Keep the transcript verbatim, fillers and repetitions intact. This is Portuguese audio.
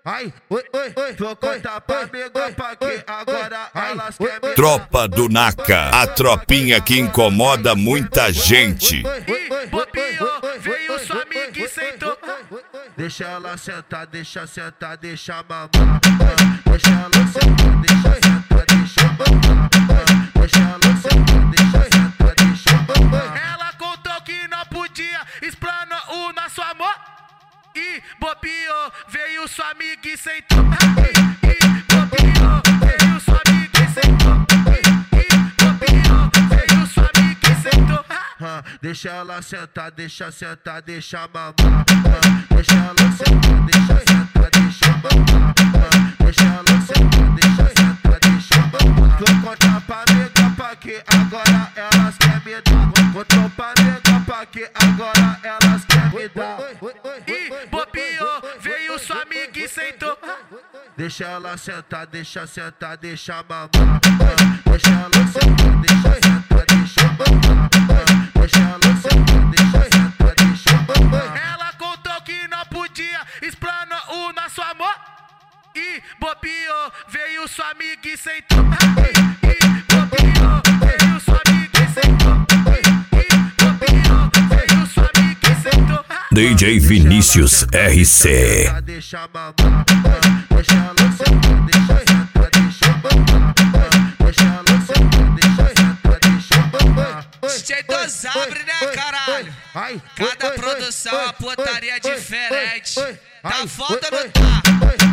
Ai, oi, oi, oi, vou contar pra amiga pra que agora elas querem me... Tropa do Naka, a tropinha que incomoda muita gente. E bobeou, veio sua amiga e sentou. Deixa ela sentar, deixa sentar, deixa mamar. Deixa ela sentar, deixa sentar, deixa mamar. Deixa ela sentar, deixa sentar, deixa mamar. Ela contou que não podia explanar o nosso amor. E bobeou, veio sua amiga e sentou. E, e bobeou, veio sua amiga e sentou. E, e bobeou, veio sua amiga e sentou. Deixa ela sentar, deixa sentar, deixa mamar. Deixa ela sentar, deixa sentar, deixa mamar. Deixa ela sentar, deixa sentar, deixa mamar. Vou contar pra amiga pra que agora elas querem me dar. Vou contar pra amiga pra que agora elas querem me dar. E bobeou, veio sua amiga e sentou. Deixa ela sentar, deixa sentar, deixa mamar. Deixa ela sentar, deixa sentar, deixa mamar. Deixa ela sentar, deixa sentar, deixa mamar. Ela contou que não podia explanar o nosso amor. E bobeou, veio sua amiga e sentou. E, e bobeou, veio sua amiga e sentou. E, e bobeou, veio sua amiga e sentou. D J Vinícius R C. Deixa mamar, deixa ela sentar, deixa sentar, deixa mamar. Deixa ela sentar, deixa sentar, deixa mamar. D J Dosabre, né, caralho? Cada produção é uma putaria diferente. Tá foda ou não tá?